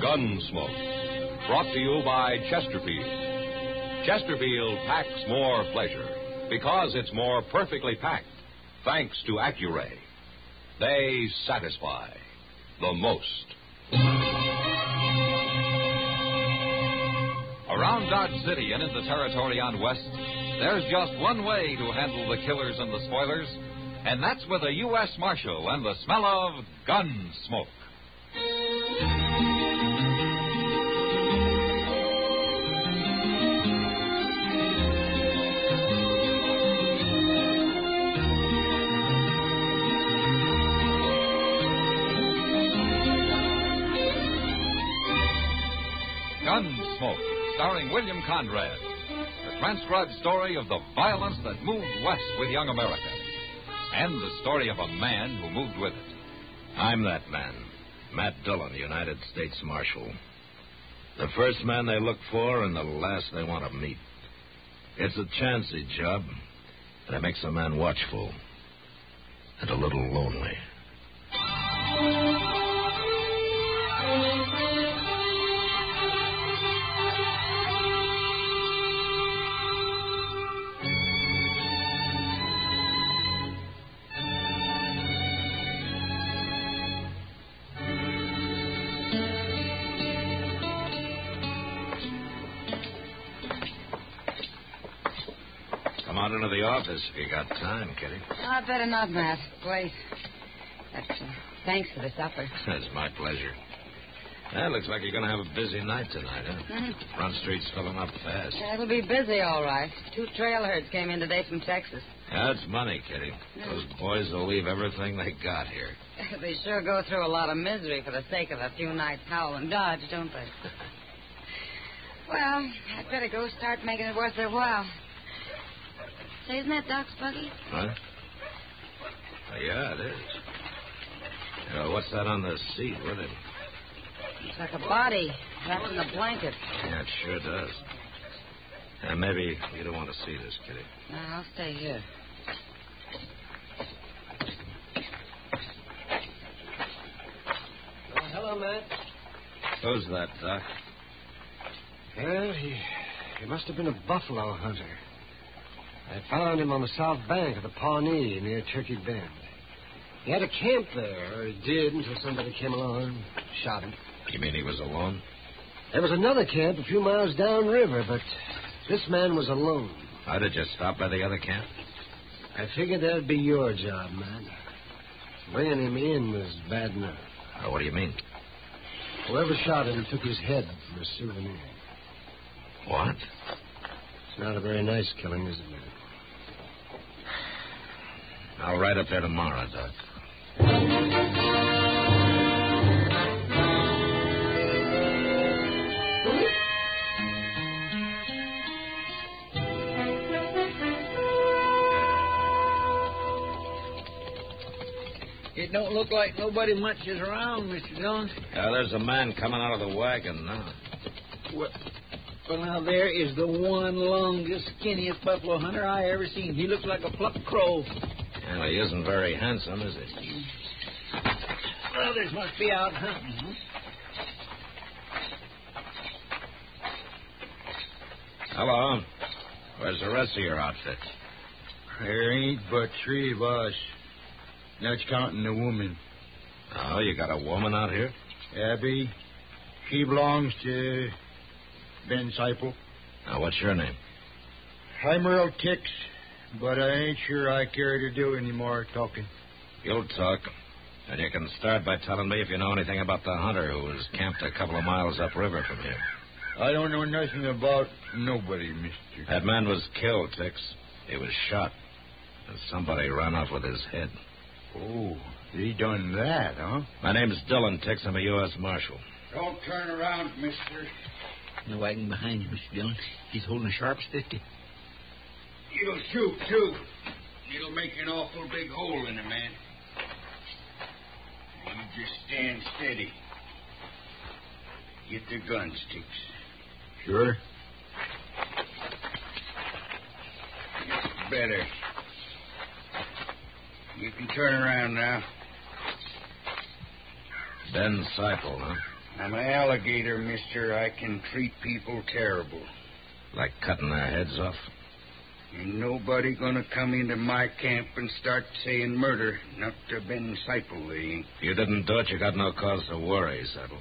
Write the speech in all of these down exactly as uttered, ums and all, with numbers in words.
Gunsmoke. Brought to you by Chesterfield. Chesterfield packs more pleasure because it's more perfectly packed, thanks to Accuray. They satisfy the most. Around Dodge City and in the territory on West, there's just one way to handle the killers and the spoilers, and that's with a U S Marshal and the smell of Gunsmoke. Gunsmoke, starring William Conrad. The transcribed story of the violence that moved west with young America. And the story of a man who moved with it. I'm that man, Matt Dillon, United States Marshal. The first man they look for and the last they want to meet. It's a chancy job, and it makes a man watchful and a little lonely. Come on into the office if you got time, Kitty. Oh, I better not, Matt. Wait. That's, uh, thanks for the supper. It's my pleasure. That looks like you're going to have a busy night tonight, huh? Mm-hmm. Front Street's filling up fast. Yeah, it'll be busy, all right. Two trail herds came in today from Texas. That's money, Kitty. Mm. Those boys will leave everything they got here. They sure go through a lot of misery for the sake of a few nights howl and dodge, don't they? Well, I'd better go start making it worth their while. Say, isn't that Doc's buggy? Huh? Oh, yeah, it is. Uh, what's that on the seat with him? It's like a body wrapped in a blanket. Yeah, it sure does. Uh, maybe you don't want to see this, Kitty. No, I'll stay here. Oh, hello, Matt. Who's that, Doc? Well, he, he must have been a buffalo hunter. I found him on the south bank of the Pawnee near Turkey Bend. He had a camp there, or he did, until somebody came along and shot him. You mean he was alone? There was another camp a few miles downriver, but this man was alone. How did you stop by the other camp? I figured that'd be your job, man. Bringing him in was bad enough. Uh, what do you mean? Whoever shot him took his head for a souvenir. What? It's not a very nice killing, is it, man? I'll ride up there tomorrow, Doc. It don't look like nobody much is around, Mister Jones. Uh, there's a man coming out of the wagon now. Well, well, now, there is the one longest, skinniest buffalo hunter I ever seen. He looks like a plucked crow. Well, he isn't very handsome, is he? Others must be out hunting. Hello. Where's the rest of your outfit? There ain't but three of us. That's counting the woman. Oh, you got a woman out here? Abby. She belongs to Ben Seipel. Now, what's your name? I'm Earl Tix, but I ain't sure I care to do any more talking. You'll talk. And you can start by telling me if you know anything about the hunter who was camped a couple of miles upriver from here. I don't know nothing about nobody, mister. That man was killed, Tix. He was shot. And somebody ran off with his head. Oh, he done that, huh? My name's Dillon, Tix. I'm a U S Marshal. Don't turn around, mister. The wagon behind you, Mister Dillon. He's holding a sharp fifty. You'll shoot, too. It'll make an awful big hole in a man. You just stand steady. Get the gun sticks. Sure. Better. You can turn around now. Ben Seipel, huh? I'm an alligator, mister. I can treat people terrible. Like cutting their heads off? Ain't nobody gonna come into my camp and start saying murder. Not to Ben Seipel, they ain't. You didn't do it, you got no cause to worry, Settle.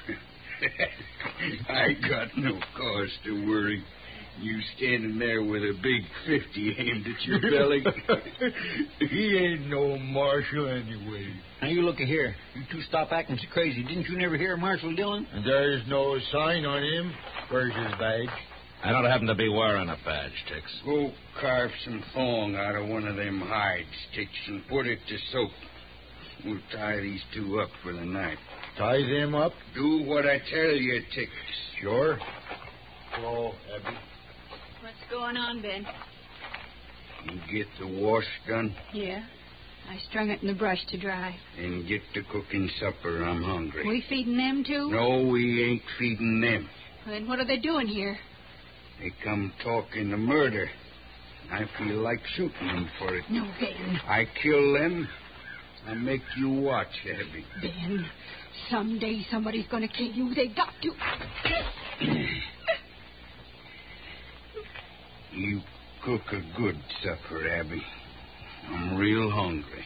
I got no cause to worry. You standing there with a big fifty aimed at your belly. He ain't no marshal anyway. Now, you look here. You two stop acting so crazy. Didn't you never hear of Marshal Dillon? And there's no sign on him. Where's his badge? I don't happen to be wearing a badge, Tix. Go carve some thong out of one of them hide sticks and put it to soak. We'll tie these two up for the night. Tie them up? Do what I tell you, Tix. Sure. Hello, Abby. What's going on, Ben? You get the wash done? Yeah. I strung it in the brush to dry. And get to cooking supper. I'm hungry. We feeding them, too? No, we ain't feeding them. Then what are they doing here? They come talking of murder. I feel like shooting them for it. No, Ben. I kill them. I make you watch, Abby. Ben, someday somebody's going to kill you. They got to. You cook a good supper, Abby. I'm real hungry.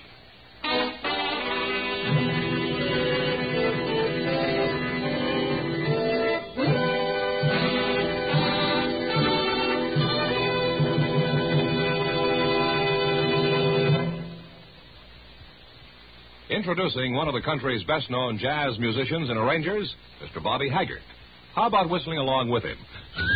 Introducing one of the country's best-known jazz musicians and arrangers, Mister Bobby Haggart. How about whistling along with him?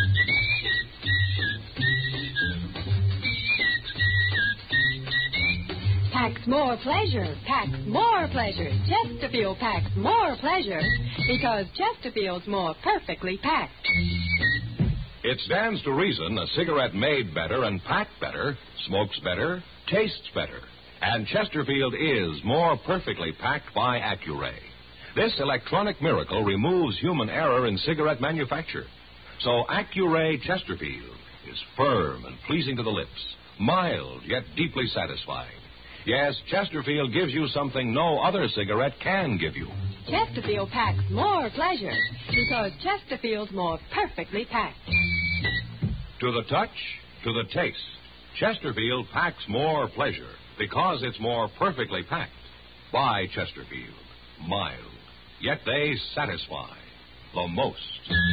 Packs more pleasure, packs more pleasure. Chesterfield packs more pleasure because Chesterfield's more perfectly packed. It stands to reason a cigarette made better and packed better smokes better, tastes better. And Chesterfield is more perfectly packed by Accuray. This electronic miracle removes human error in cigarette manufacture. So Accuray Chesterfield is firm and pleasing to the lips, mild yet deeply satisfying. Yes, Chesterfield gives you something no other cigarette can give you. Chesterfield packs more pleasure because Chesterfield's more perfectly packed. To the touch, to the taste, Chesterfield packs more pleasure because it's more perfectly packed by Chesterfield. Mild, yet they satisfy the most.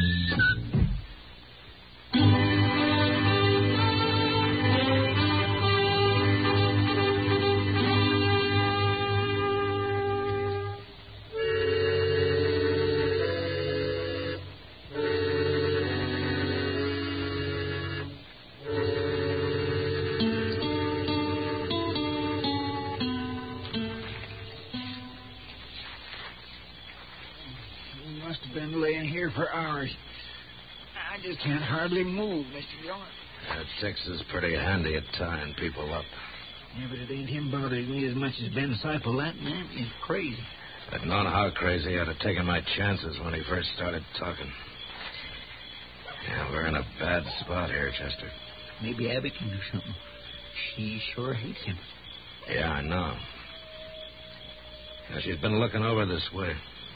For hours. I just can't hardly move, Mister Dillon. That Tix is pretty handy at tying people up. Yeah, but it ain't him bothering me as much as Ben Seipel. That man is crazy. I'd known how crazy I'd have taken my chances when he first started talking. Yeah, we're in a bad spot here, Chester. Maybe Abby can do something. She sure hates him. Yeah, I know. Now, she's been looking over this way.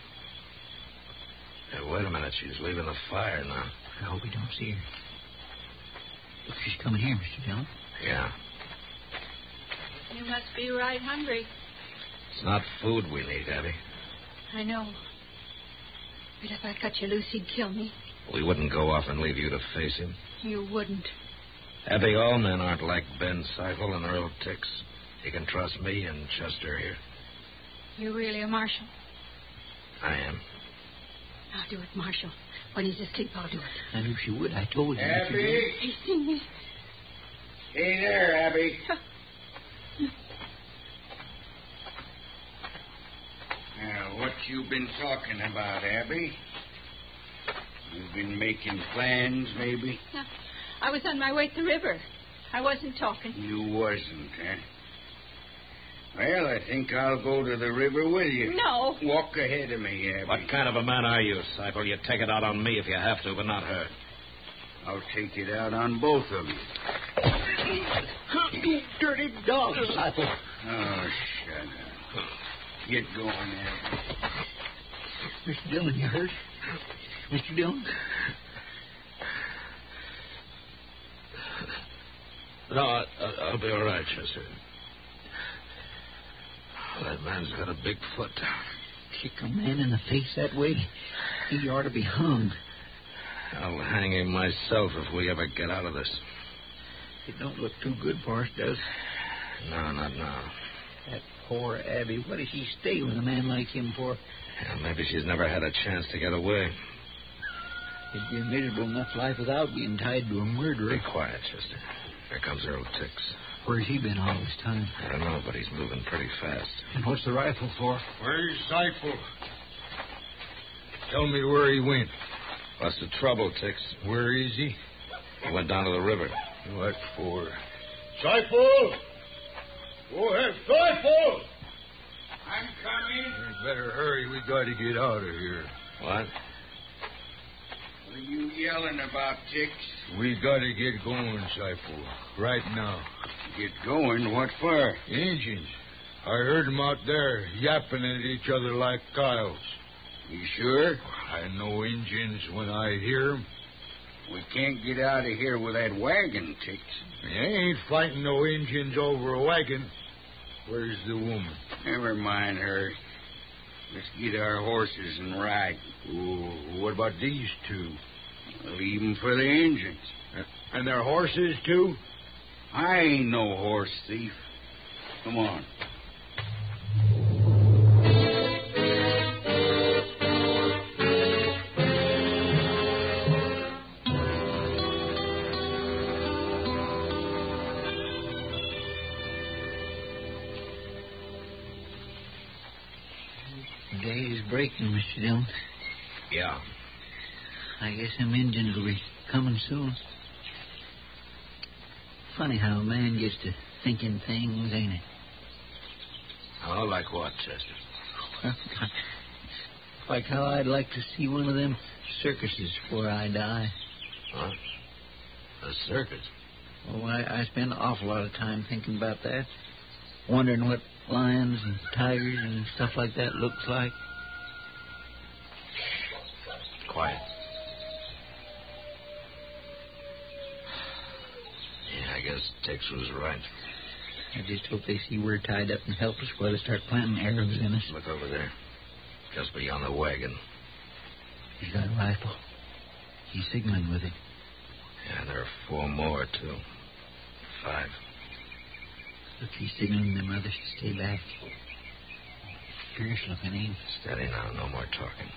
Hey, wait a minute. She's leaving the fire now. I hope he don't see her. Look, she's coming here, Mister Dillon. Yeah. You must be right hungry. It's not food we need, Abby. I know. But if I cut you loose, he'd kill me. We wouldn't go off and leave you to face him. You wouldn't. Abby, all men aren't like Ben Seipel and Earl Tix. You can trust me and Chester here. You're really a marshal? I am. I'll do it, Marshal. When he's asleep, I'll do it. I knew she would. I told you. Abby? He's seen me. Hey there, Abby. Now, what you been talking about, Abby? You've been making plans, maybe? No, I was on my way to the river. I wasn't talking. You wasn't, huh? Well, I think I'll go to the river with you. No. Walk ahead of me, Abby. What kind of a man are you, Seipel? You take it out on me if you have to, but not her. I'll take it out on both of you. You dirty dog, Seipel. Oh, shut up. Get going, Abby. Mister Dillon, you hurt? Mister Dillon? No, I, I'll be all right, Chester. That man's got a big foot. Kick a man in the face that way, he ought to be hung. I'll hang him myself if we ever get out of this. It don't look too good for us, does it? No, not now. That poor Abby. What does she stay with a man like him for? Yeah, maybe she's never had a chance to get away. It'd be a miserable enough life without being tied to a murderer. Be quiet, Chester. Here comes Earl Tix. Where's he been all this time? I don't know, but he's moving pretty fast. And what's the rifle for? Where's Seifel? Tell me where he went. What's the trouble, Tix? Where is he? He went down to the river. What for? Seifel! Go ahead, Seifel! I'm coming. You better hurry. We got to get out of here. What? What are you yelling about, Tix? We got to get going, Seifel. Right now. Get going? What for? Injuns. I heard 'em out there yapping at each other like coyotes. You sure? I know Injuns when I hear 'em. We can't get out of here with that wagon, Tix. You ain't fighting no Injuns over a wagon. Where's the woman? Never mind her. Let's get our horses and ride. Oh, what about these two? Leave 'em for the Injuns. And their horses, too? I ain't no horse thief. Come on. Day is breaking, Mister Dillon. Yeah. I guess them Indians will be coming soon. Funny how a man gets to thinking things, ain't it? Oh, like what, Chester? Like how I'd like to see one of them circuses before I die. What? A circus? Oh, I, I spend an awful lot of time thinking about that. Wondering what lions and tigers and stuff like that looks like. Quiet. Yeah, I guess Tex was right. I just hope they see we're tied up and helpless before they start planting arrows in us. Look over there. Just beyond the wagon. He's got a rifle. He's signaling with it. Yeah, there are four more, too. Five. Look, he's signaling them others to stay back. Fierce looking, ain't he? Steady now, no more talking.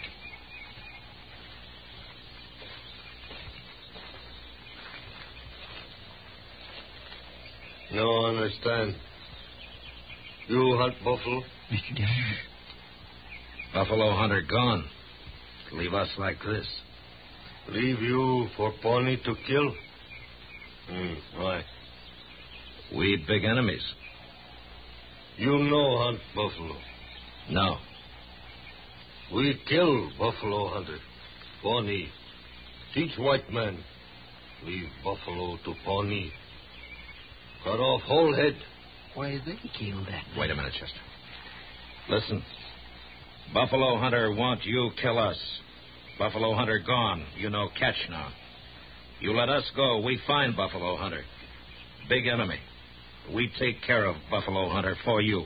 No understand. You hunt buffalo? Mister Dillon. Buffalo hunter gone. Leave us like this. Leave you for Pawnee to kill? Hmm, why? We big enemies. You know hunt buffalo? No. We kill buffalo hunter. Pawnee. Teach white man. Leave buffalo to Pawnee. Cut off whole head. Why they killed that? Wait a minute, Chester. Listen. Buffalo hunter want you kill us. Buffalo hunter gone. You know catch now. You let us go, we find Buffalo hunter. Big enemy. We take care of Buffalo hunter for you.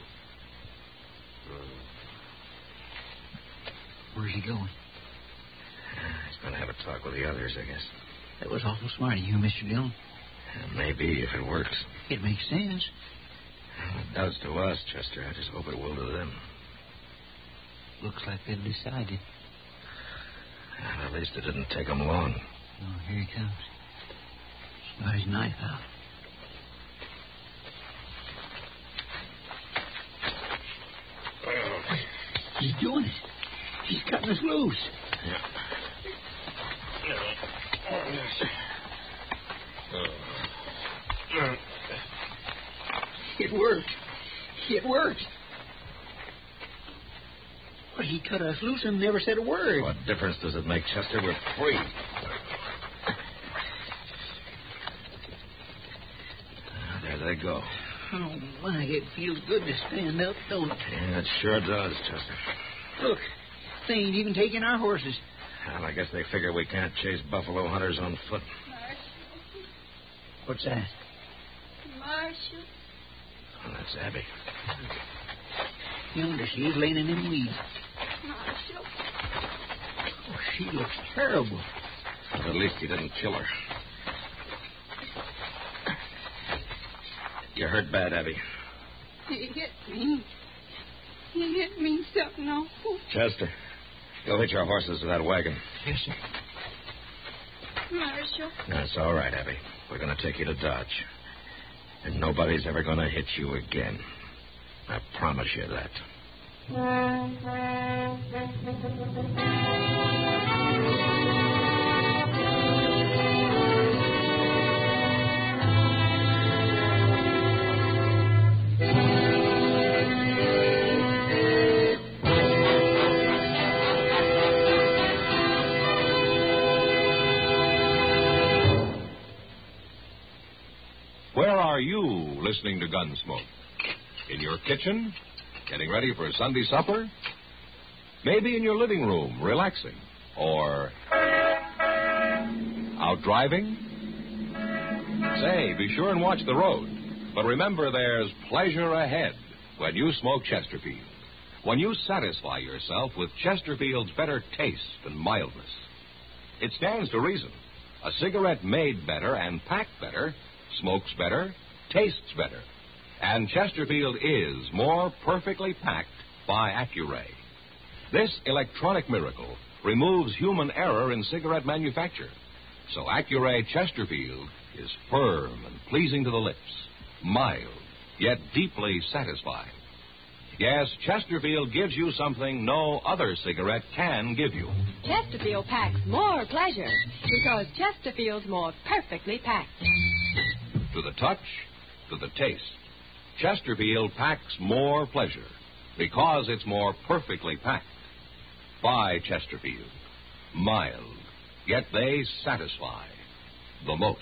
Where's he going? He's going to have a talk with the others, I guess. That was awful smart of you, Mister Dillon. Maybe, if it works. It makes sense. It does to us, Chester. I just hope it will to them. Looks like they've decided. At least it didn't take them long. Oh, here he comes. He's got his knife out. He's doing it. He's cutting us loose. Yeah. It worked. It worked. But he cut us loose and never said a word. What difference does it make, Chester? We're free. Ah, there they go. Oh, my, it feels good to stand up, don't it? Yeah, it sure does, Chester. Look, They ain't even taking our horses. Well, I guess they figure we can't chase buffalo hunters on foot. What's that? Marshal. Oh, that's Abby. Yonder she is laying in them weeds. Marshal. Oh, she looks terrible. At least he didn't kill her. You hurt bad, Abby. He hit me. He hit me something awful. Chester, go hitch our horses to that wagon. Yes, sir. Marshal. That's all right, Abby. We're going to take you to Dodge. And nobody's ever going to hit you again. I promise you that. Where are you listening to Gunsmoke? In your kitchen? Getting ready for Sunday supper? Maybe in your living room, relaxing? Or out driving? Say, be sure and watch the road. But remember, there's pleasure ahead when you smoke Chesterfield. When you satisfy yourself with Chesterfield's better taste and mildness. It stands to reason. A cigarette made better and packed better smokes better, tastes better. And Chesterfield is more perfectly packed by Accuray. This electronic miracle removes human error in cigarette manufacture. So Accuray Chesterfield is firm and pleasing to the lips, mild, yet deeply satisfying. Yes, Chesterfield gives you something no other cigarette can give you. Chesterfield packs more pleasure because Chesterfield's more perfectly packed. To the touch, to the taste, Chesterfield packs more pleasure because it's more perfectly packed. By Chesterfield. Mild, yet they satisfy the most.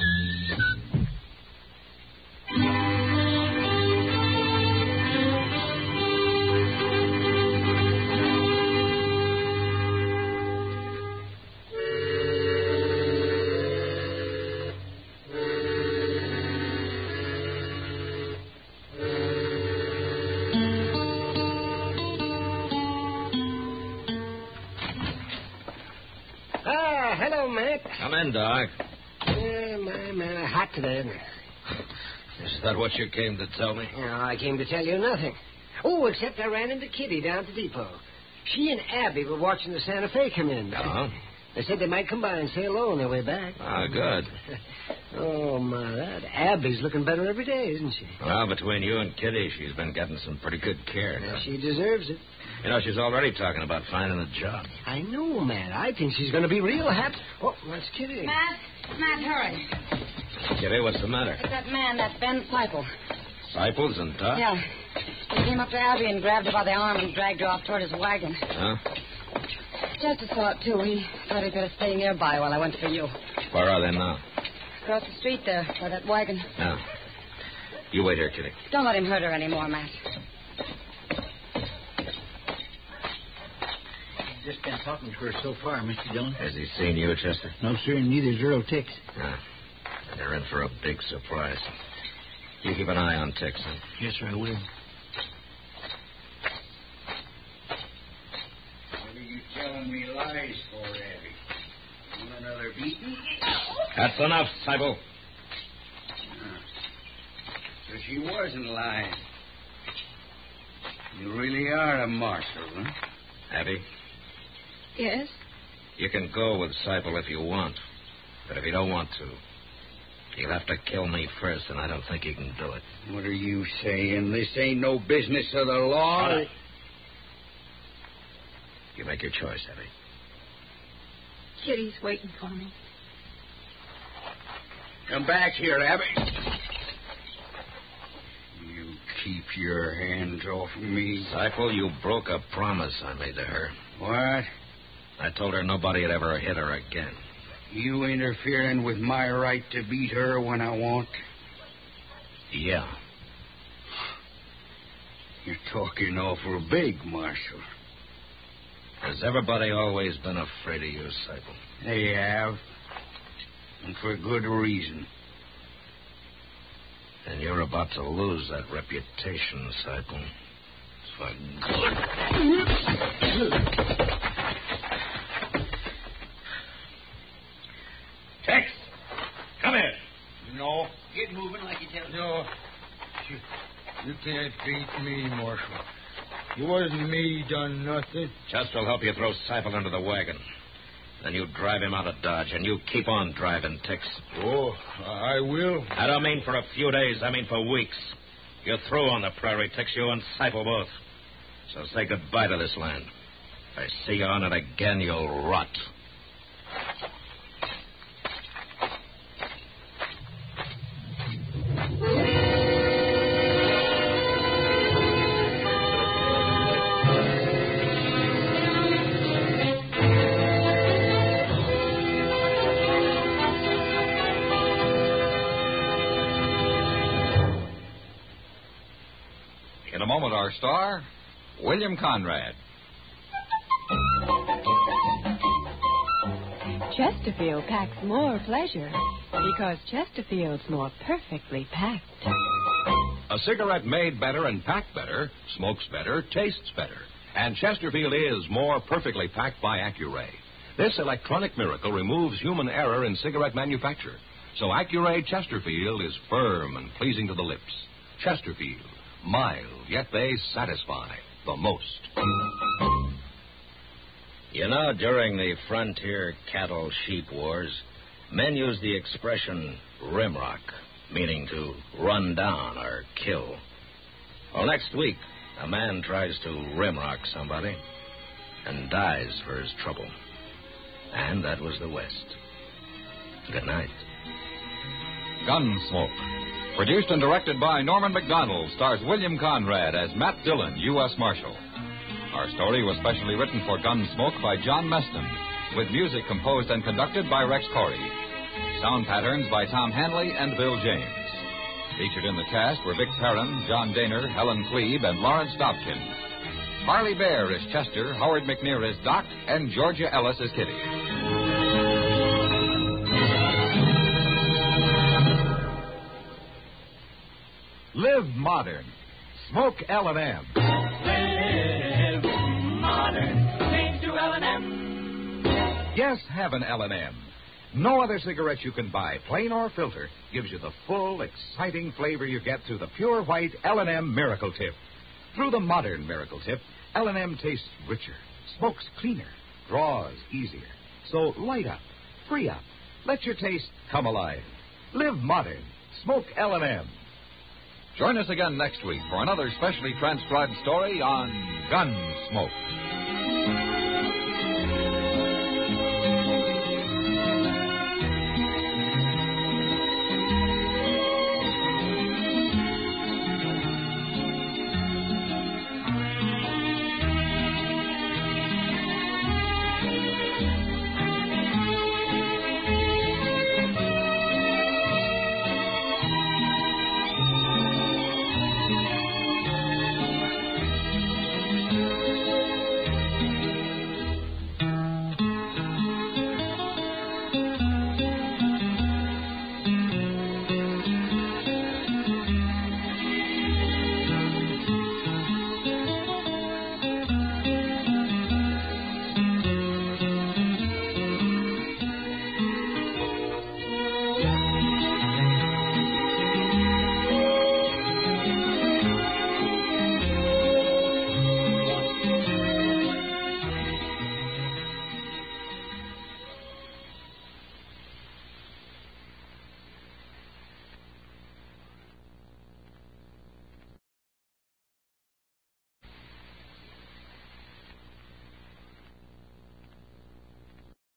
Ah, hello, Matt. Come in, Doc. Yeah, my, my, hot today, isn't it? Is that what you came to tell me? No, I came to tell you nothing. Oh, except I ran into Kitty down at the depot. She and Abby were watching the Santa Fe come in. Uh-huh. They said they might come by and say hello on their way back. Ah, good. Oh, my, that Abby's looking better every day, isn't she? Well, between you and Kitty, she's been getting some pretty good care. Well, she deserves it. You know, she's already talking about finding a job. I know, Matt. I think she's going to be real happy. Oh, that's Kitty. Matt, Matt, hurry. Kitty, what's the matter? It's that man, that Ben Seipel. Seipels and Doc? Yeah. He came up to Abby and grabbed her by the arm and dragged her off toward his wagon. Huh? Chester saw it, too. He thought he'd better stay nearby while I went for you. Where are they now? Across the street there, by that wagon. Now, you wait here, Kitty. Don't let him hurt her anymore, Matt. Just been talking to her so far, Mister Dillon. Has he seen you, Chester? No, sir, and neither's Earl Tix. No. And they're in for a big surprise. You keep an eye on Tix, huh? Yes, sir, I will. What are you telling me lies for, Abby? Want another beating? That's enough, Seipel. Uh, so she wasn't lying. You really are a marshal, huh? Abby, Yes? you can go with Seipel if you want. But if you don't want to, you'll have to kill me first, and I don't think you can do it. What are you saying? This ain't no business of the law. Uh, you make your choice, Abby. Kitty's waiting for me. Come back here, Abby. You keep your hands off me. Seipel, you broke a promise I made to her. What? I told her nobody'd ever hit her again. You interfering with my right to beat her when I want? Yeah. You're talking awful big, Marshal. Has everybody always been afraid of you, Seipel? They have. And for good reason. And you're about to lose that reputation, Seipel. For Tex! Come here. No. Get moving like you tell me. No. You, you can't beat me, Marshal. It wasn't me done nothing. Chester will help you throw Seipel into the wagon. Then you drive him out of Dodge, and you keep on driving, Tex. Oh, I will. I don't mean for a few days. I mean for weeks. You're through on the prairie, Tex, you and Seipel both. So say goodbye to this land. If I see you on it again, you'll rot. In a moment, our star, William Conrad. Chesterfield packs more pleasure because Chesterfield's more perfectly packed. A cigarette made better and packed better, smokes better, tastes better. And Chesterfield is more perfectly packed by Accuray. This electronic miracle removes human error in cigarette manufacture. So Accuray Chesterfield is firm and pleasing to the lips. Chesterfield, mild, yet they satisfy the most. You know, during the frontier cattle-sheep wars, men used the expression rimrock, meaning to run down or kill. Well, next week, a man tries to rimrock somebody and dies for his trouble. And that was the West. Good night. Gunsmoke. Produced and directed by Norman MacDonald, stars William Conrad as Matt Dillon, U S Marshal. Our story was specially written for Gunsmoke by John Meston, with music composed and conducted by Rex Corey. Sound patterns by Tom Hanley and Bill James. Featured in the cast were Vic Perrin, John Daner, Helen Klebe, and Lawrence Dobkin. Marley Bear is Chester, Howard McNear is Doc, and Georgia Ellis is Kitty. Live modern. Smoke L and M. Live modern. Change to L and M. Yes, have an L and M. No other cigarette you can buy, plain or filter, gives you the full, exciting flavor you get through the pure white L and M Miracle Tip. Through the modern Miracle Tip, L and M tastes richer, smokes cleaner, draws easier. So light up, free up, let your taste come alive. Live modern. Smoke L and M. Join us again next week for another specially transcribed story on Gunsmoke.